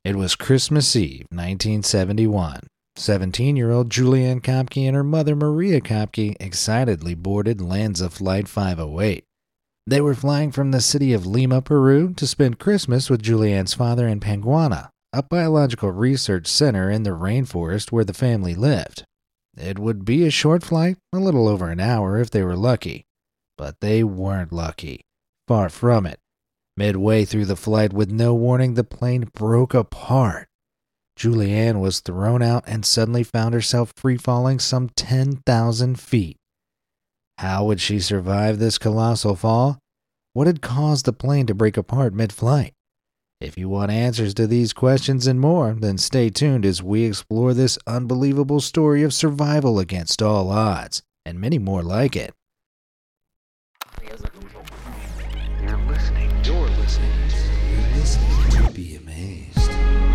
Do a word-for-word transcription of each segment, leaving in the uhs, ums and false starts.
It was Christmas Eve, nineteen seventy-one. seventeen-year-old Julianne Kopke and her mother Maria Kopke excitedly boarded Lanza Flight five oh eight. They were flying from the city of Lima, Peru, to spend Christmas with Julianne's father in Panguana, a biological research center in the rainforest where the family lived. It would be a short flight, a little over an hour if they were lucky. But they weren't lucky. Far from it. Midway through the flight, with no warning, the plane broke apart. Julianne was thrown out and suddenly found herself free-falling some ten thousand feet. How would she survive this colossal fall? What had caused the plane to break apart mid-flight? If you want answers to these questions and more, then stay tuned as we explore this unbelievable story of survival against all odds, and many more like it. You're listening. You're listening. You're listening to Be Amazed.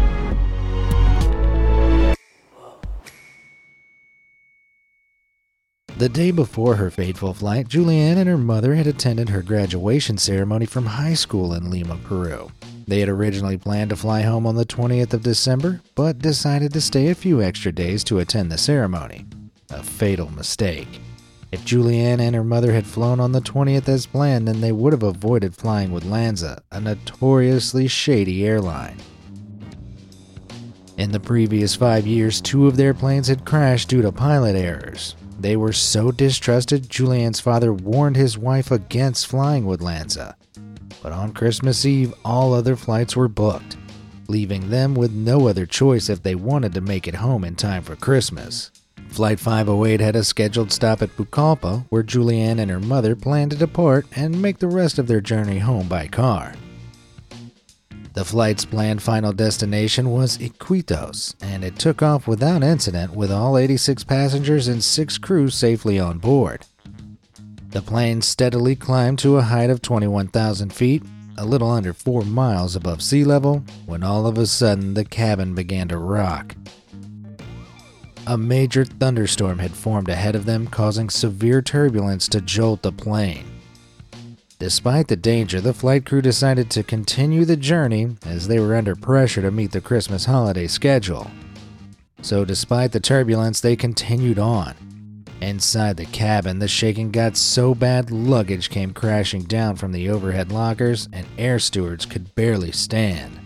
The day before her fateful flight, Julianne and her mother had attended her graduation ceremony from high school in Lima, Peru. They had originally planned to fly home on the twentieth of December, but decided to stay a few extra days to attend the ceremony. A fatal mistake. If Julianne and her mother had flown on the twentieth as planned, then they would have avoided flying with Lanza, a notoriously shady airline. In the previous five years, two of their planes had crashed due to pilot errors. They were so distrusted, Julianne's father warned his wife against flying with Lanza. But on Christmas Eve, all other flights were booked, leaving them with no other choice if they wanted to make it home in time for Christmas. Flight five oh eight had a scheduled stop at Pucallpa, where Julianne and her mother planned to depart and make the rest of their journey home by car. The flight's planned final destination was Iquitos, and it took off without incident with all eighty-six passengers and six crew safely on board. The plane steadily climbed to a height of twenty-one thousand feet, a little under four miles above sea level, when all of a sudden the cabin began to rock. A major thunderstorm had formed ahead of them, causing severe turbulence to jolt the plane. Despite the danger, the flight crew decided to continue the journey as they were under pressure to meet the Christmas holiday schedule. So despite the turbulence, they continued on. Inside the cabin, the shaking got so bad luggage came crashing down from the overhead lockers and air stewards could barely stand.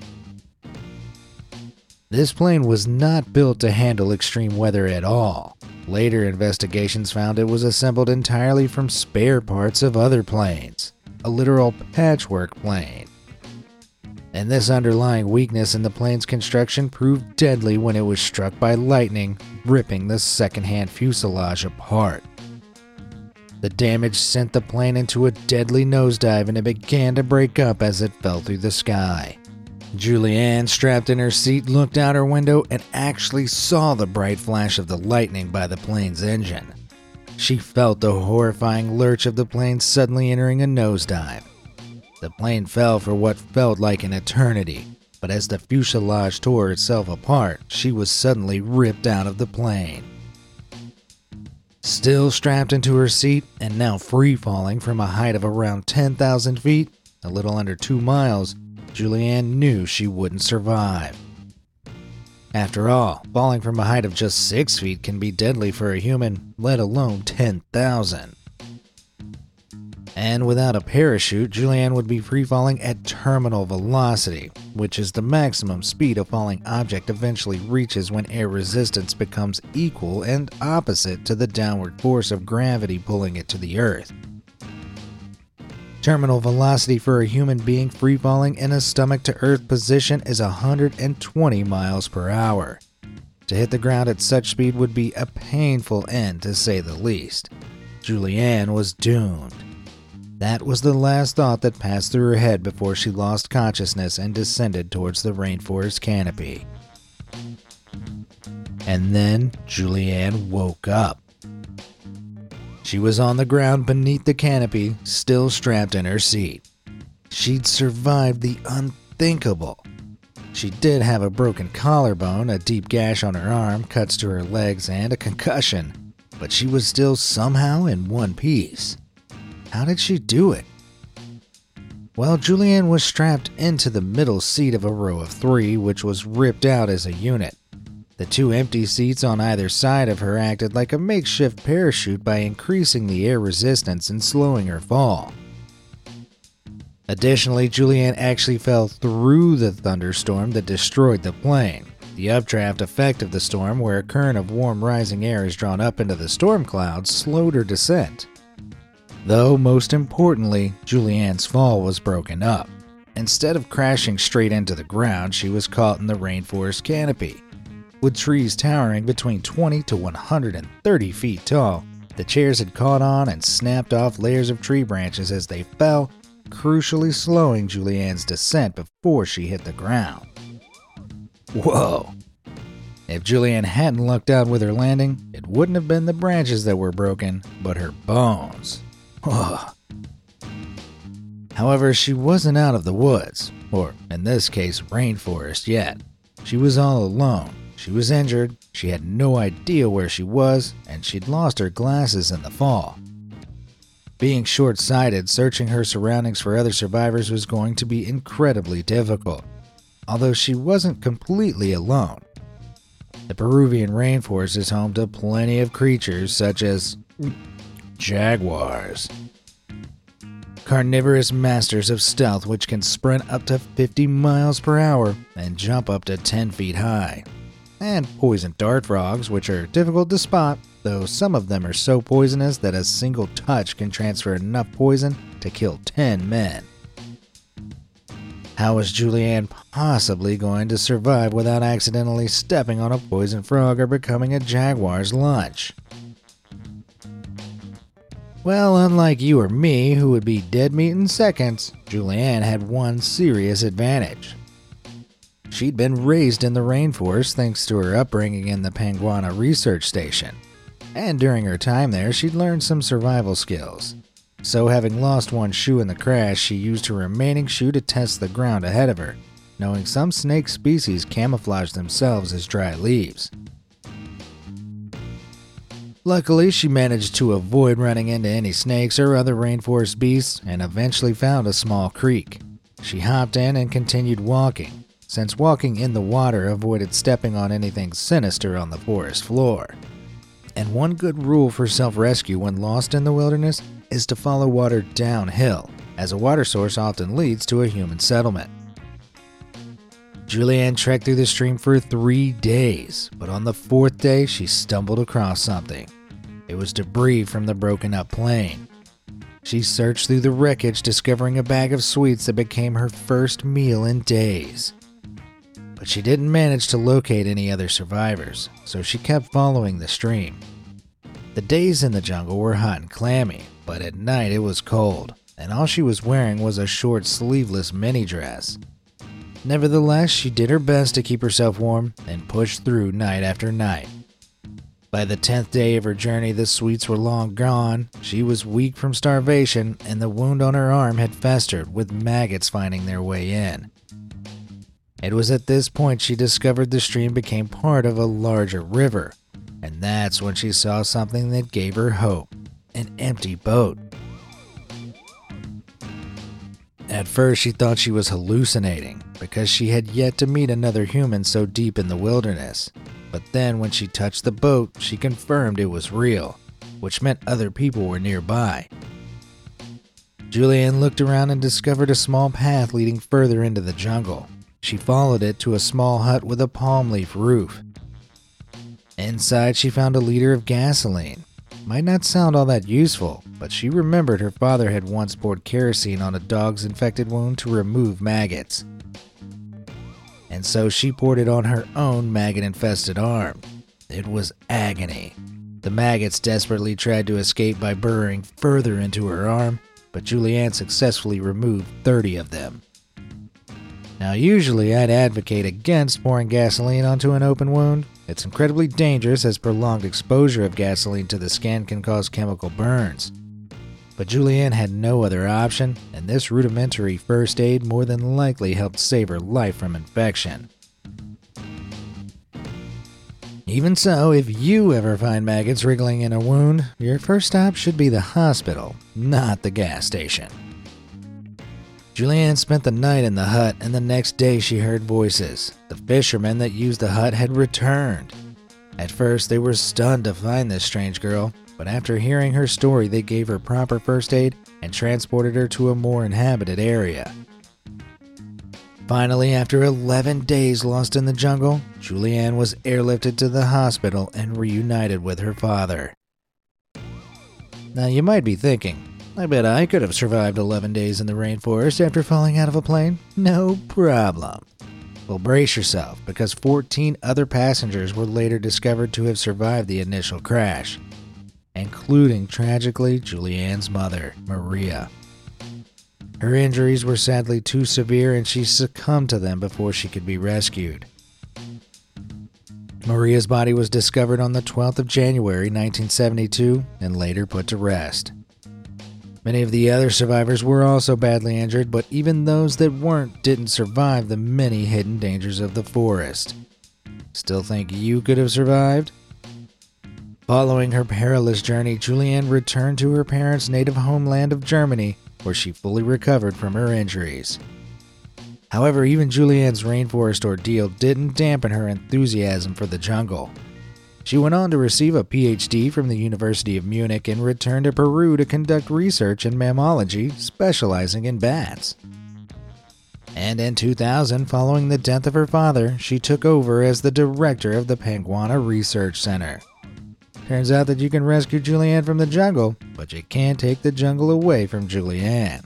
This plane was not built to handle extreme weather at all. Later investigations found it was assembled entirely from spare parts of other planes, a literal patchwork plane. And this underlying weakness in the plane's construction proved deadly when it was struck by lightning, ripping the second-hand fuselage apart. The damage sent the plane into a deadly nosedive and it began to break up as it fell through the sky. Julianne, strapped in her seat, looked out her window and actually saw the bright flash of the lightning by the plane's engine. She felt the horrifying lurch of the plane suddenly entering a nosedive. The plane fell for what felt like an eternity, but as the fuselage tore itself apart, she was suddenly ripped out of the plane. Still strapped into her seat and now free-falling from a height of around ten thousand feet, a little under two miles, Julianne knew she wouldn't survive. After all, falling from a height of just six feet can be deadly for a human, let alone ten thousand. And without a parachute, Julianne would be free-falling at terminal velocity, which is the maximum speed a falling object eventually reaches when air resistance becomes equal and opposite to the downward force of gravity pulling it to the earth. Terminal velocity for a human being free-falling in a stomach-to-earth position is one hundred twenty miles per hour. To hit the ground at such speed would be a painful end, to say the least. Julianne was doomed. That was the last thought that passed through her head before she lost consciousness and descended towards the rainforest canopy. And then Julianne woke up. She was on the ground beneath the canopy, still strapped in her seat. She'd survived the unthinkable. She did have a broken collarbone, a deep gash on her arm, cuts to her legs, and a concussion, but she was still somehow in one piece. How did she do it? Well, Julianne was strapped into the middle seat of a row of three, which was ripped out as a unit. The two empty seats on either side of her acted like a makeshift parachute by increasing the air resistance and slowing her fall. Additionally, Julianne actually fell through the thunderstorm that destroyed the plane. The updraft effect of the storm, where a current of warm rising air is drawn up into the storm clouds, slowed her descent. Though, most importantly, Julianne's fall was broken up. Instead of crashing straight into the ground, she was caught in the rainforest canopy. With trees towering between twenty to one hundred thirty feet tall, the chairs had caught on and snapped off layers of tree branches as they fell, crucially slowing Julianne's descent before she hit the ground. Whoa! If Julianne hadn't lucked out with her landing, it wouldn't have been the branches that were broken, but her bones. Whoa. However, she wasn't out of the woods, or in this case, rainforest yet. She was all alone. She was injured, she had no idea where she was, and she'd lost her glasses in the fall. Being short-sighted, searching her surroundings for other survivors was going to be incredibly difficult, although she wasn't completely alone. The Peruvian rainforest is home to plenty of creatures such as jaguars, carnivorous masters of stealth which can sprint up to fifty miles per hour and jump up to ten feet high, and poison dart frogs, which are difficult to spot, though some of them are so poisonous that a single touch can transfer enough poison to kill ten men. How was Julianne possibly going to survive without accidentally stepping on a poison frog or becoming a jaguar's lunch? Well, unlike you or me, who would be dead meat in seconds, Julianne had one serious advantage. She'd been raised in the rainforest thanks to her upbringing in the Panguana Research Station, and during her time there, she'd learned some survival skills. So, having lost one shoe in the crash, she used her remaining shoe to test the ground ahead of her, knowing some snake species camouflage themselves as dry leaves. Luckily, she managed to avoid running into any snakes or other rainforest beasts and eventually found a small creek. She hopped in and continued walking, since walking in the water avoided stepping on anything sinister on the forest floor. And one good rule for self-rescue when lost in the wilderness is to follow water downhill, as a water source often leads to a human settlement. Julianne trekked through the stream for three days, but on the fourth day she stumbled across something. It was debris from the broken up plane. She searched through the wreckage, discovering a bag of sweets that became her first meal in days. But she didn't manage to locate any other survivors, so she kept following the stream. The days in the jungle were hot and clammy, but at night it was cold, and all she was wearing was a short sleeveless mini dress. Nevertheless, she did her best to keep herself warm and pushed through night after night. By the tenth day of her journey, the sweets were long gone, she was weak from starvation, and the wound on her arm had festered, with maggots finding their way in. It was at this point she discovered the stream became part of a larger river, and that's when she saw something that gave her hope: an empty boat. At first she thought she was hallucinating, because she had yet to meet another human so deep in the wilderness. But then when she touched the boat, she confirmed it was real, which meant other people were nearby. Julianne looked around and discovered a small path leading further into the jungle. She followed it to a small hut with a palm leaf roof. Inside, she found a liter of gasoline. Might not sound all that useful, but she remembered her father had once poured kerosene on a dog's infected wound to remove maggots. And so she poured it on her own maggot-infested arm. It was agony. The maggots desperately tried to escape by burrowing further into her arm, but Julianne successfully removed thirty of them. Now, usually I'd advocate against pouring gasoline onto an open wound. It's incredibly dangerous, as prolonged exposure of gasoline to the skin can cause chemical burns. But Julianne had no other option, and this rudimentary first aid more than likely helped save her life from infection. Even so, if you ever find maggots wriggling in a wound, your first stop should be the hospital, not the gas station. Julianne spent the night in the hut, and the next day she heard voices. The fishermen that used the hut had returned. At first, they were stunned to find this strange girl, but after hearing her story, they gave her proper first aid and transported her to a more inhabited area. Finally, after eleven days lost in the jungle, Julianne was airlifted to the hospital and reunited with her father. Now, you might be thinking, I bet I could have survived eleven days in the rainforest after falling out of a plane. No problem. Well, brace yourself, because fourteen other passengers were later discovered to have survived the initial crash, including, tragically, Julianne's mother, Maria. Her injuries were sadly too severe, and she succumbed to them before she could be rescued. Maria's body was discovered on the twelfth of January nineteen seventy-two and later put to rest. Many of the other survivors were also badly injured, but even those that weren't didn't survive the many hidden dangers of the forest. Still think you could have survived? Following her perilous journey, Julianne returned to her parents' native homeland of Germany, where she fully recovered from her injuries. However, even Julianne's rainforest ordeal didn't dampen her enthusiasm for the jungle. She went on to receive a P H D from the University of Munich and returned to Peru to conduct research in mammalogy, specializing in bats. And in two thousand, following the death of her father, she took over as the director of the Panguana Research Center. Turns out that you can rescue Julianne from the jungle, but you can't take the jungle away from Julianne.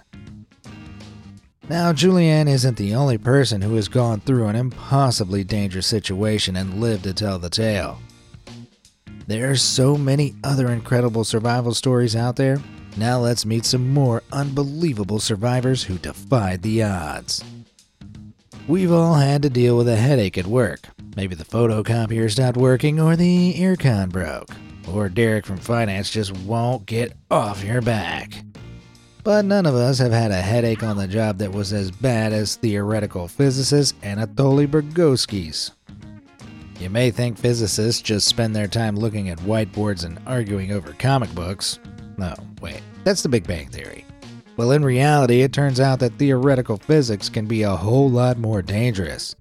Now, Julianne isn't the only person who has gone through an impossibly dangerous situation and lived to tell the tale. There are so many other incredible survival stories out there. Now let's meet some more unbelievable survivors who defied the odds. We've all had to deal with a headache at work. Maybe the photocopier stopped working, or the aircon broke, or Derek from finance just won't get off your back. But none of us have had a headache on the job that was as bad as theoretical physicist Anatoly Vygotsky's. You may think physicists just spend their time looking at whiteboards and arguing over comic books. No, wait, that's the Big Bang Theory. Well, in reality, it turns out that theoretical physics can be a whole lot more dangerous.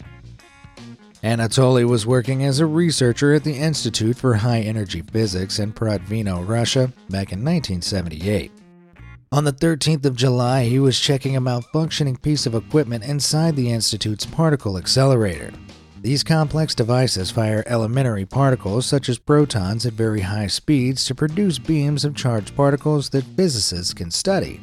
Anatoly was working as a researcher at the Institute for High Energy Physics in Protvino, Russia, back in nineteen seventy-eight. On the thirteenth of July, he was checking a malfunctioning piece of equipment inside the Institute's particle accelerator. These complex devices fire elementary particles such as protons at very high speeds to produce beams of charged particles that physicists can study.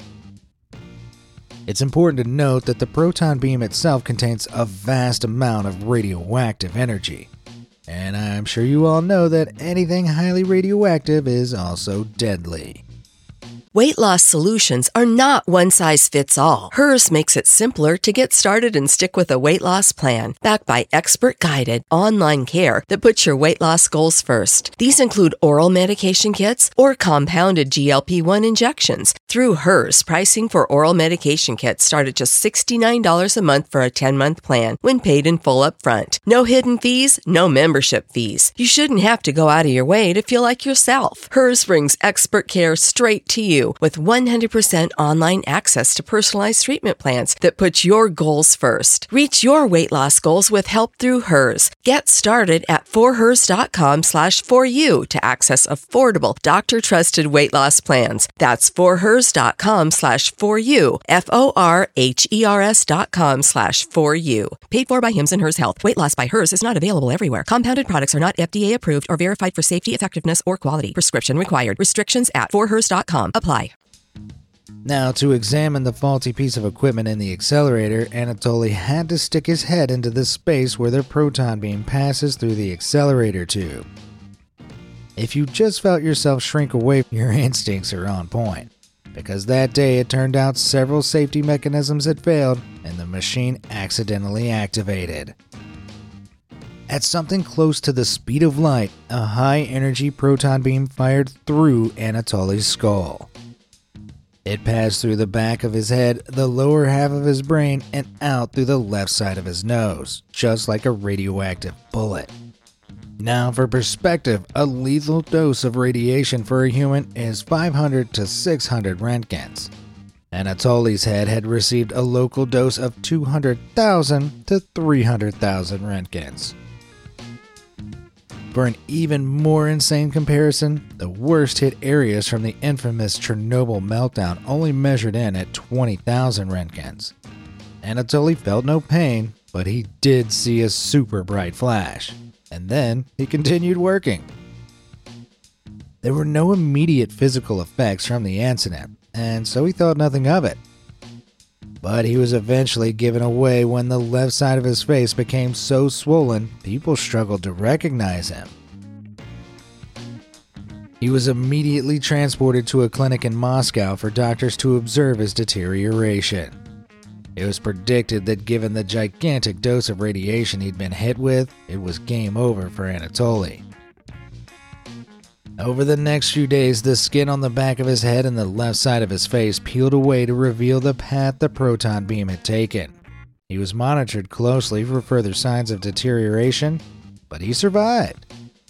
It's important to note that the proton beam itself contains a vast amount of radioactive energy. And I'm sure you all know that anything highly radioactive is also deadly. Weight loss solutions are not one size fits all. Hers makes it simpler to get started and stick with a weight loss plan, backed by expert-guided online care that puts your weight loss goals first. These include oral medication kits or compounded G L P one injections. Through Hers, pricing for oral medication kits start at just sixty-nine dollars a month for a ten-month plan when paid in full upfront. No hidden fees, no membership fees. You shouldn't have to go out of your way to feel like yourself. Hers brings expert care straight to you with one hundred percent online access to personalized treatment plans that put your goals first. Reach your weight loss goals with help through Hers. Get started at forhers.com slash for you to access affordable, doctor-trusted weight loss plans. That's forhers.com slash for you, F-O-R-H-E-R-S dot com slash for you. Paid for by Hims and Hers Health. Weight loss by Hers is not available everywhere. Compounded products are not F D A approved or verified for safety, effectiveness, or quality. Prescription required. Restrictions at forhers dot com. Apply. Now, to examine the faulty piece of equipment in the accelerator, Anatoly had to stick his head into the space where the proton beam passes through the accelerator tube. If you just felt yourself shrink away, your instincts are on point, because that day it turned out several safety mechanisms had failed and the machine accidentally activated. At something close to the speed of light, a high-energy proton beam fired through Anatoly's skull. It passed through the back of his head, the lower half of his brain, and out through the left side of his nose, just like a radioactive bullet. Now, for perspective, a lethal dose of radiation for a human is five hundred to six hundred roentgens. Anatoly's head had received a local dose of two hundred thousand to three hundred thousand Roentgens. For an even more insane comparison, the worst hit areas from the infamous Chernobyl meltdown only measured in at twenty thousand Roentgens. Anatoly felt no pain, but he did see a super bright flash, and then he continued working. There were no immediate physical effects from the incident, and so he thought nothing of it. But he was eventually given away when the left side of his face became so swollen, people struggled to recognize him. He was immediately transported to a clinic in Moscow for doctors to observe his deterioration. It was predicted that given the gigantic dose of radiation he'd been hit with, it was game over for Anatoly. Over the next few days, the skin on the back of his head and the left side of his face peeled away to reveal the path the proton beam had taken. He was monitored closely for further signs of deterioration, but he survived.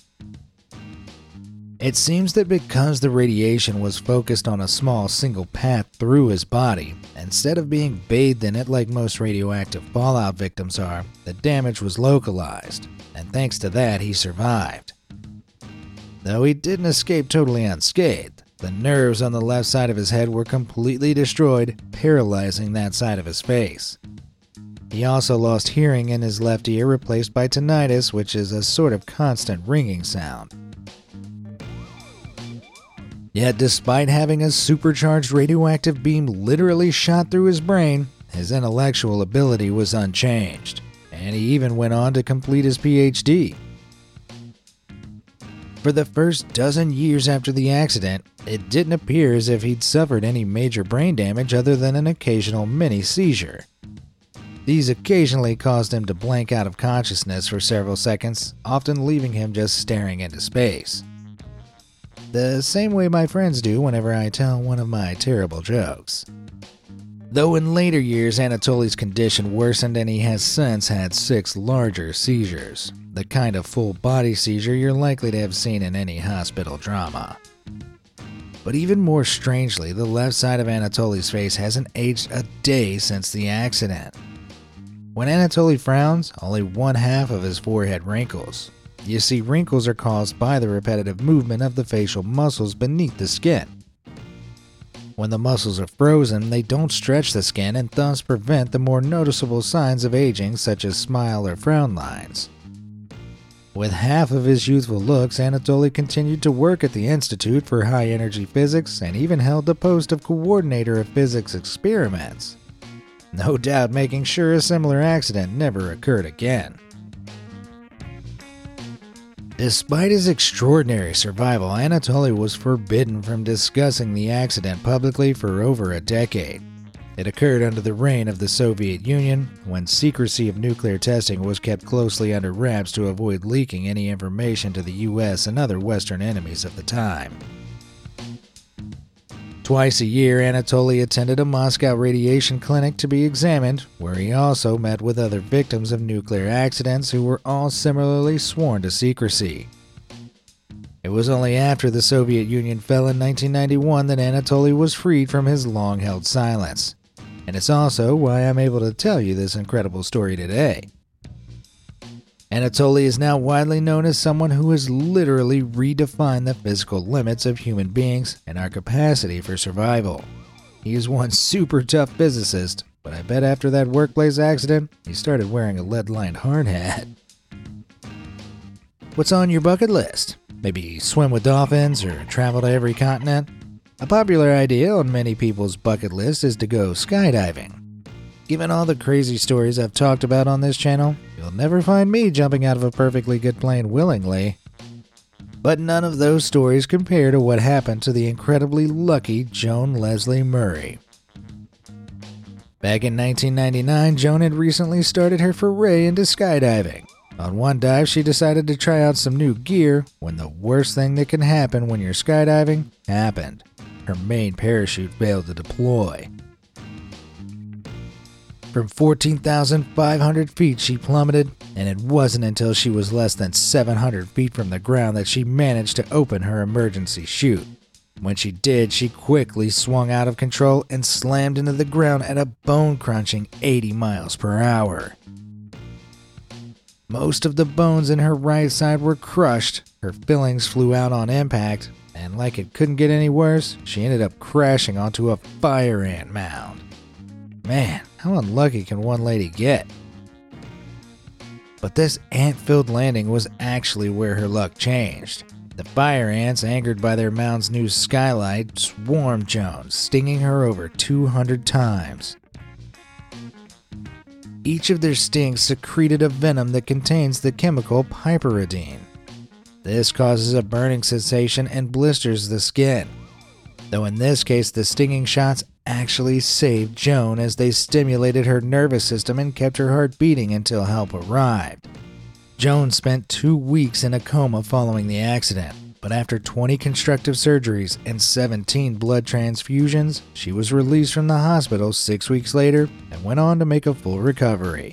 It seems that because the radiation was focused on a small single path through his body, instead of being bathed in it like most radioactive fallout victims are, the damage was localized, and thanks to that he survived. Though he didn't escape totally unscathed, the nerves on the left side of his head were completely destroyed, paralyzing that side of his face. He also lost hearing in his left ear, replaced by tinnitus, which is a sort of constant ringing sound. Yet despite having a supercharged radioactive beam literally shot through his brain, his intellectual ability was unchanged, and he even went on to complete his P H D. For the first dozen years after the accident, it didn't appear as if he'd suffered any major brain damage other than an occasional mini seizure. These occasionally caused him to blank out of consciousness for several seconds, often leaving him just staring into space. The same way my friends do whenever I tell one of my terrible jokes. Though in later years Anatoly's condition worsened and he has since had six larger seizures, the kind of full-body seizure you're likely to have seen in any hospital drama. But even more strangely, the left side of Anatoly's face hasn't aged a day since the accident. When Anatoly frowns, only one half of his forehead wrinkles. You see, wrinkles are caused by the repetitive movement of the facial muscles beneath the skin. When the muscles are frozen, they don't stretch the skin and thus prevent the more noticeable signs of aging, such as smile or frown lines. With half of his youthful looks, Anatoly continued to work at the Institute for High Energy Physics and even held the post of coordinator of physics experiments. No doubt making sure a similar accident never occurred again. Despite his extraordinary survival, Anatoly was forbidden from discussing the accident publicly for over a decade. It occurred under the reign of the Soviet Union, when secrecy of nuclear testing was kept closely under wraps to avoid leaking any information to the U S and other Western enemies of the time. Twice a year, Anatoly attended a Moscow radiation clinic to be examined, where he also met with other victims of nuclear accidents who were all similarly sworn to secrecy. It was only after the Soviet Union fell in nineteen ninety-one that Anatoly was freed from his long-held silence. And it's also why I'm able to tell you this incredible story today. Anatoly is now widely known as someone who has literally redefined the physical limits of human beings and our capacity for survival. He is one super tough physicist, but I bet after that workplace accident, he started wearing a lead-lined hard hat. What's on your bucket list? Maybe swim with dolphins or travel to every continent? A popular idea on many people's bucket list is to go skydiving. Given all the crazy stories I've talked about on this channel, you'll never find me jumping out of a perfectly good plane willingly. But none of those stories compare to what happened to the incredibly lucky Joan Leslie Murray. Back in nineteen ninety-nine, Joan had recently started her foray into skydiving. On one dive, she decided to try out some new gear when the worst thing that can happen when you're skydiving happened. Her main parachute failed to deploy. From fourteen thousand five hundred feet she plummeted, and it wasn't until she was less than seven hundred feet from the ground that she managed to open her emergency chute. When she did, she quickly swung out of control and slammed into the ground at a bone-crunching eighty miles per hour. Most of the bones in her right side were crushed, her fillings flew out on impact, and like it couldn't get any worse, she ended up crashing onto a fire ant mound. Man, how unlucky can one lady get? But this ant-filled landing was actually where her luck changed. The fire ants, angered by their mound's new skylight, swarmed Joan, stinging her over two hundred times. Each of their stings secreted a venom that contains the chemical piperidine. This causes a burning sensation and blisters the skin. Though in this case, the stinging shots actually saved Joan as they stimulated her nervous system and kept her heart beating until help arrived. Joan spent two weeks in a coma following the accident, but after twenty constructive surgeries and seventeen blood transfusions, she was released from the hospital six weeks later and went on to make a full recovery.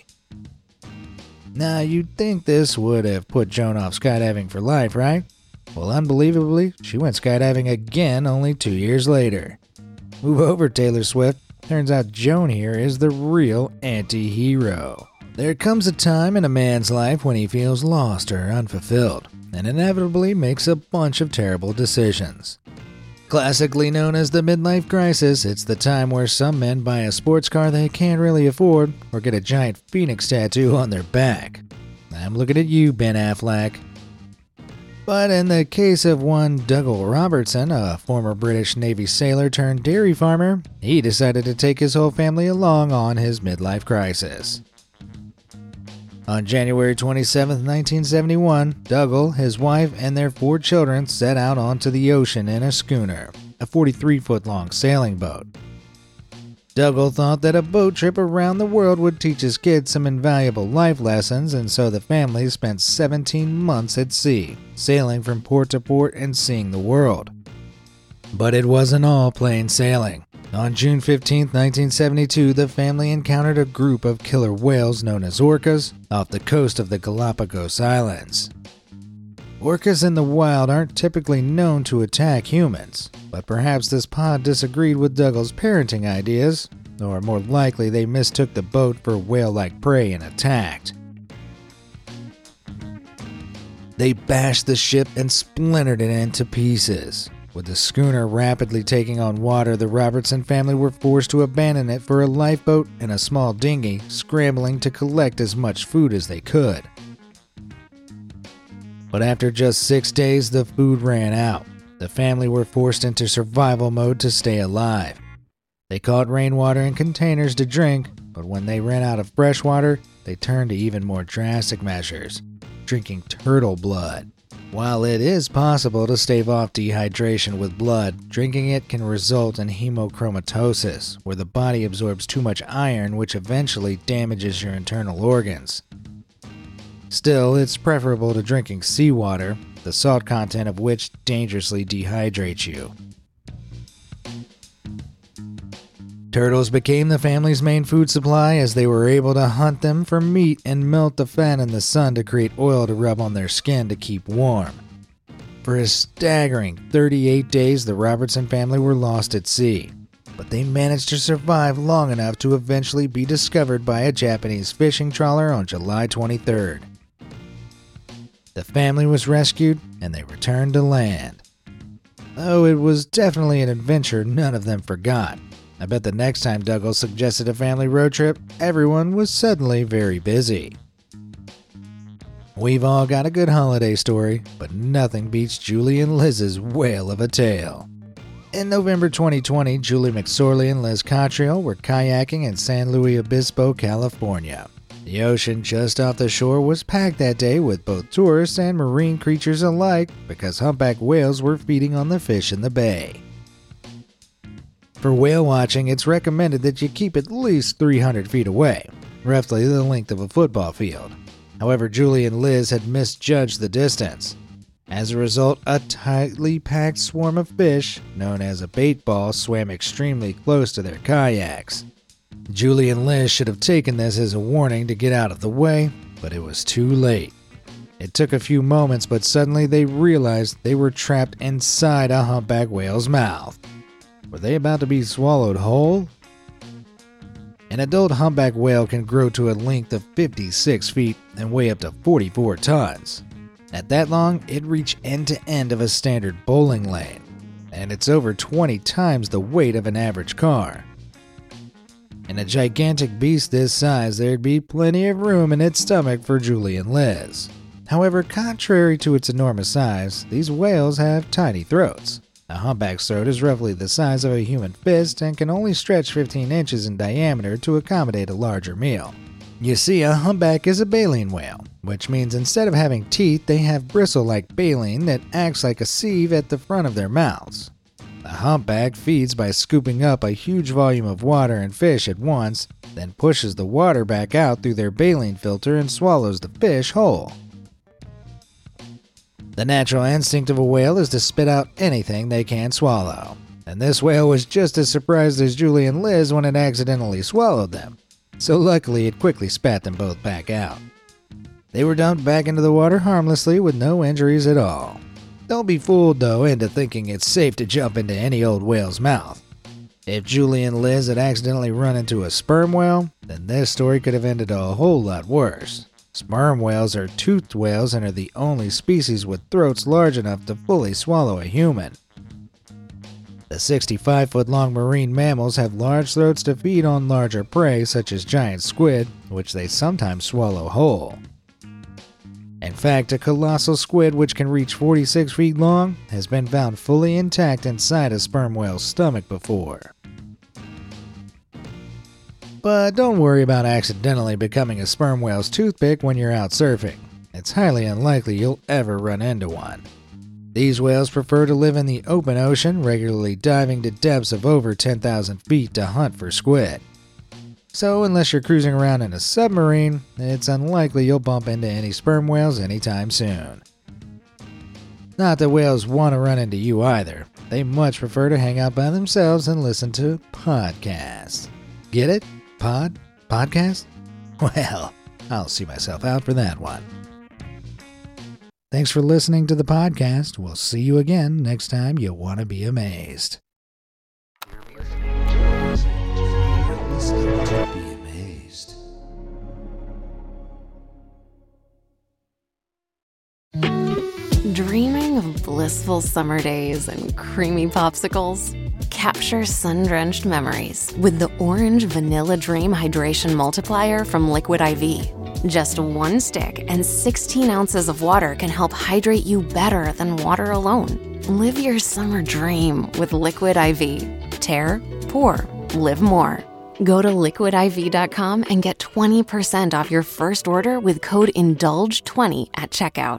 Now, you'd think this would have put Joan off skydiving for life, right? Well, unbelievably, she went skydiving again only two years later. Move over, Taylor Swift. Turns out Joan here is the real anti-hero. There comes a time in a man's life when he feels lost or unfulfilled, and inevitably makes a bunch of terrible decisions. Classically known as the midlife crisis, it's the time where some men buy a sports car they can't really afford or get a giant phoenix tattoo on their back. I'm looking at you, Ben Affleck. But in the case of one Dougal Robertson, a former British Navy sailor turned dairy farmer, he decided to take his whole family along on his midlife crisis. On January twenty-seventh, nineteen seventy-one, Dougal, his wife, and their four children set out onto the ocean in a schooner, a forty-three foot long sailing boat. Dougal thought that a boat trip around the world would teach his kids some invaluable life lessons, and so the family spent seventeen months at sea, sailing from port to port and seeing the world. But it wasn't all plain sailing. On June fifteenth, nineteen seventy-two, the family encountered a group of killer whales known as orcas off the coast of the Galapagos Islands. Orcas in the wild aren't typically known to attack humans, but perhaps this pod disagreed with Dougal's parenting ideas, or more likely they mistook the boat for whale-like prey and attacked. They bashed the ship and splintered it into pieces. With the schooner rapidly taking on water, the Robertson family were forced to abandon it for a lifeboat and a small dinghy, scrambling to collect as much food as they could. But after just six days, the food ran out. The family were forced into survival mode to stay alive. They caught rainwater in containers to drink, but when they ran out of fresh water, they turned to even more drastic measures, drinking turtle blood. While it is possible to stave off dehydration with blood, drinking it can result in hemochromatosis, where the body absorbs too much iron, which eventually damages your internal organs. Still, it's preferable to drinking seawater, the salt content of which dangerously dehydrates you. Turtles became the family's main food supply as they were able to hunt them for meat and melt the fat in the sun to create oil to rub on their skin to keep warm. For a staggering thirty-eight days, the Robertson family were lost at sea, but they managed to survive long enough to eventually be discovered by a Japanese fishing trawler on July twenty-third. The family was rescued and they returned to land. Though it was definitely an adventure none of them forgot. I bet the next time Dougal suggested a family road trip, everyone was suddenly very busy. We've all got a good holiday story, but nothing beats Julie and Liz's whale of a tale. In November twenty twenty, Julie McSorley and Liz Cottrell were kayaking in San Luis Obispo, California. The ocean just off the shore was packed that day with both tourists and marine creatures alike because humpback whales were feeding on the fish in the bay. For whale watching, it's recommended that you keep at least three hundred feet away, roughly the length of a football field. However, Julie and Liz had misjudged the distance. As a result, a tightly packed swarm of fish, known as a bait ball, swam extremely close to their kayaks. Julie and Liz should have taken this as a warning to get out of the way, but it was too late. It took a few moments, but suddenly they realized they were trapped inside a humpback whale's mouth. Were they about to be swallowed whole? An adult humpback whale can grow to a length of fifty-six feet and weigh up to forty-four tons. At that long, it'd reach end to end of a standard bowling lane, and it's over twenty times the weight of an average car. In a gigantic beast this size, there'd be plenty of room in its stomach for Julie and Liz. However, contrary to its enormous size, these whales have tiny throats. A humpback's throat is roughly the size of a human fist and can only stretch fifteen inches in diameter to accommodate a larger meal. You see, a humpback is a baleen whale, which means instead of having teeth, they have bristle-like baleen that acts like a sieve at the front of their mouths. The humpback feeds by scooping up a huge volume of water and fish at once, then pushes the water back out through their baleen filter and swallows the fish whole. The natural instinct of a whale is to spit out anything they can swallow, and this whale was just as surprised as Julie and Liz when it accidentally swallowed them, so luckily it quickly spat them both back out. They were dumped back into the water harmlessly with no injuries at all. Don't be fooled, though, into thinking it's safe to jump into any old whale's mouth. If Julie and Liz had accidentally run into a sperm whale, then this story could have ended a whole lot worse. Sperm whales are toothed whales and are the only species with throats large enough to fully swallow a human. The sixty-five foot long marine mammals have large throats to feed on larger prey such as giant squid, which they sometimes swallow whole. In fact, a colossal squid which can reach forty-six feet long has been found fully intact inside a sperm whale's stomach before. But don't worry about accidentally becoming a sperm whale's toothpick when you're out surfing. It's highly unlikely you'll ever run into one. These whales prefer to live in the open ocean, regularly diving to depths of over ten thousand feet to hunt for squid. So unless you're cruising around in a submarine, it's unlikely you'll bump into any sperm whales anytime soon. Not that whales want to run into you either. They much prefer to hang out by themselves and listen to podcasts. Get it? Pod? Podcast? Well, I'll see myself out for that one. Thanks for listening to the podcast. We'll see you again next time you want to be amazed. You're listening. You're listening to Be Amazed. Dreaming of blissful summer days and creamy popsicles? Capture sun-drenched memories with the Orange Vanilla Dream Hydration Multiplier from Liquid I V. Just one stick and sixteen ounces of water can help hydrate you better than water alone. Live your summer dream with Liquid I V. Tear, pour, live more. Go to liquid I V dot com and get twenty percent off your first order with code indulge twenty at checkout.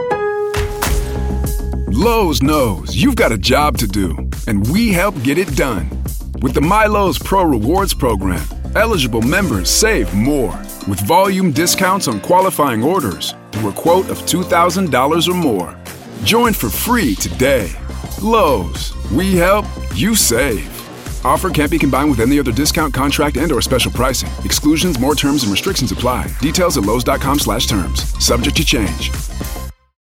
Lowe's knows you've got a job to do, and we help get it done. With the MyLowe's Pro Rewards program, eligible members save more with volume discounts on qualifying orders through a quote of two thousand dollars or more. Join for free today. Lowe's, we help, you save. Offer can't be combined with any other discount, contract, and or special pricing. Exclusions, more terms, and restrictions apply. Details at lowes dot com slash terms. Subject to change.